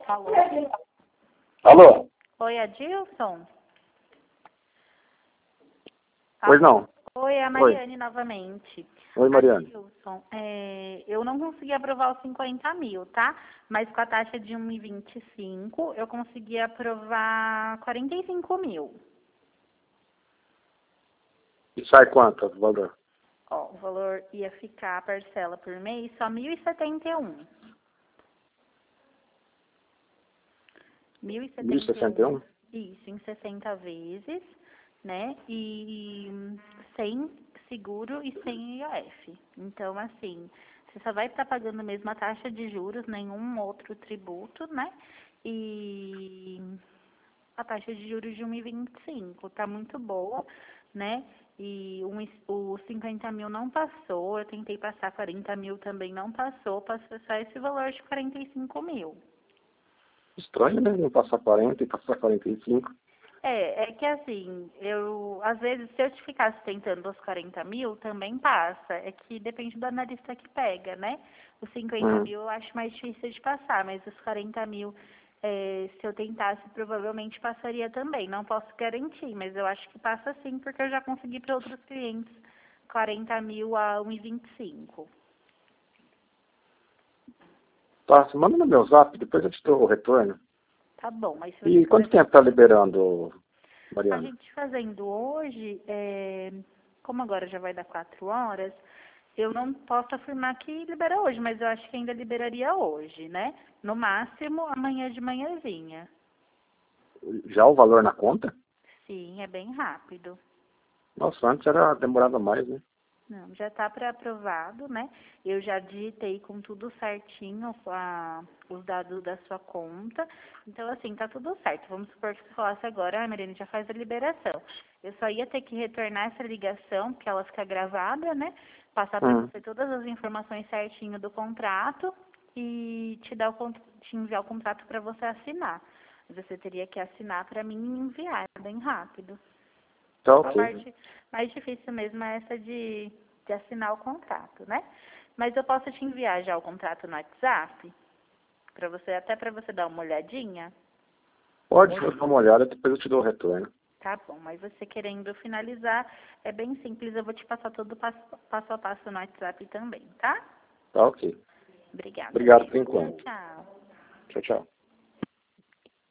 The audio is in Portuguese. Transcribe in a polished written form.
Alô? Alô? Oi, Adilson? Pois não. Oi, é a Mariane novamente. Oi, Mariane. Adilson, eu não consegui aprovar os 50 mil, tá? Mas com a taxa de 1,25, eu consegui aprovar 45 mil. E sai quanto o valor? Ó, o valor ia ficar a parcela por mês só 1.071. 1.061? Isso, em 60 vezes, né? E sem seguro e sem IOF. Então, assim, você só vai estar pagando mesmo a taxa de juros, nenhum outro tributo, né? E a taxa de juros de 1,25 tá muito boa, né? E os 50 mil não passou, eu tentei passar 40 mil também não passou só esse valor de 45 mil. Estranho, né? Não passar 40 e passar 45. É que assim, às vezes, se eu te ficasse tentando os 40 mil, também passa. É que depende do analista que pega, né? Os 50 mil eu acho mais difícil de passar, mas os 40 mil, se eu tentasse, provavelmente passaria também. Não posso garantir, mas eu acho que passa sim, porque eu já consegui para outros clientes 40 mil a 1,25. Tá, você manda no meu zap, depois eu te dou o retorno. Tá bom, mas se E você quanto tempo tá liberando, A Mariana? gente fazendo hoje, como agora já vai dar 4 horas, eu não posso afirmar que libera hoje, mas eu acho que ainda liberaria hoje, né? No máximo, amanhã de manhãzinha. Já o valor na conta? Sim, é bem rápido. Nossa, antes era demorado mais, né? Não, já está pré-aprovado, né? Eu já digitei com tudo certinho os dados da sua conta. Então, assim, tá tudo certo. Vamos supor que você falasse agora, Mariane, já faz a liberação. Eu só ia ter que retornar essa ligação, porque ela fica gravada, né? Passar para você todas as informações certinho do contrato e te enviar o contrato para você assinar. Você teria que assinar para mim e enviar, é bem rápido. Tá A ok. parte mais difícil mesmo é essa de assinar o contrato, né? Mas eu posso te enviar já o contrato no WhatsApp, até para você dar uma olhadinha. Pode, eu dou uma olhada, depois eu te dou o retorno. Tá bom, mas você querendo finalizar, é bem simples, eu vou te passar todo o passo a passo no WhatsApp também, tá? Tá ok. Obrigada. Obrigado por enquanto. Tchau. Tchau, tchau.